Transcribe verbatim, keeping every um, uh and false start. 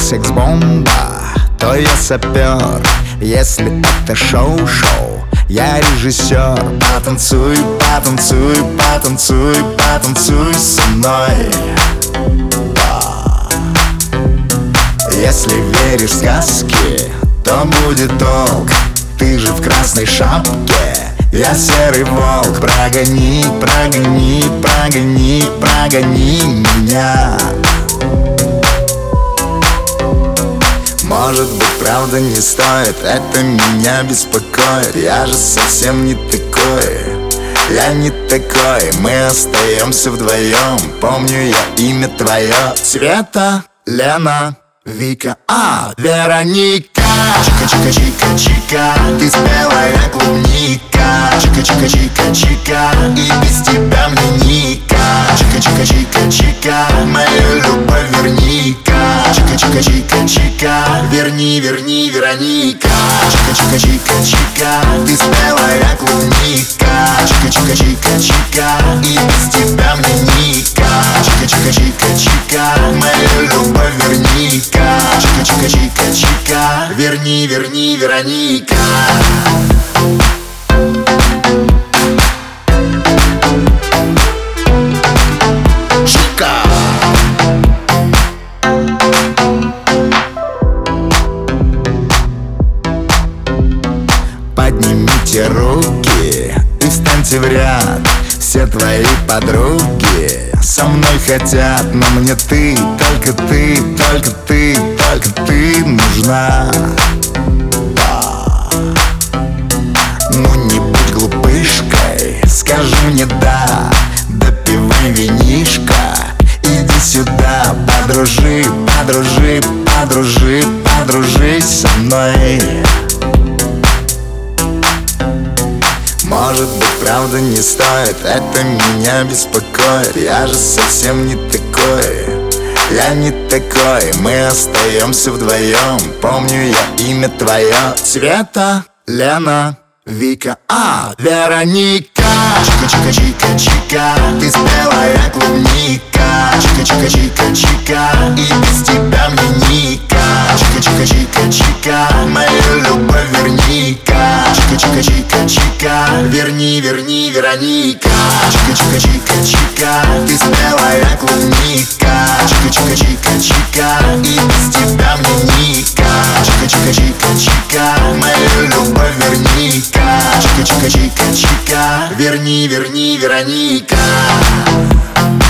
секс-бомба, то я сапер. Если это шоу-шоу, я режиссер. Потанцуй, потанцуй, потанцуй, потанцуй со мной. Если веришь в сказки, то будет толк. Ты же в красной шапке, я серый волк. Прогони, прогони, прогони, прогони меня. Может быть, правда не стоит, это меня беспокоит. Я же совсем не такой, я не такой. Мы остаемся вдвоем, помню я имя твое. Света, Лена, Вика, а, Вероника. Чика-чика-чика-чика, ты спелая клубника. Чика-чика-чика-чика, и без тебя мне ника. Чика-чика-чика-чика, мою любовь верни-ка. Чика-чика-чика-чика, верни, верни, Вероника. Чика-чика-чика-чика, ты спелая клубника. Чика-чика-чика-чика, и без тебя мне ника. Чика-чика-чика-чика, мою любовь верни-ка. Чика-чика-чика-чика, верни, верни, Вероника. Чика! Поднимите руки и встаньте в ряд. Все твои подруги со мной хотят, но мне ты, только ты, только ты, только ты нужна. Ну не будь глупышкой, скажи мне да. Допивай винишко, иди сюда. Подружи, подружи, подружи, подружись со мной. Может быть, правда не стоит, это меня беспокоит. Я же совсем не такой, я не такой. Мы остаемся вдвоем, помню я имя твое. Света, Лена, Вика, а, Вероника. Чика-чика-чика-чика, ты спелая клубника. Чика-чика-чика-чика, и без тебя мне ника. Чика-чика-чика-чика, мою любовь верни-ка. Чика-чика-чика-чика, верни, верни, Вероника. Чика-чика-чика-чика, ты спелая клубника. Чика-чика-чика-чика, и без тебя мне ника. Чика-чика-чика-чика, мою любовь верни-ка. Чика-чика-чика-чика, верни, верни, Вероника.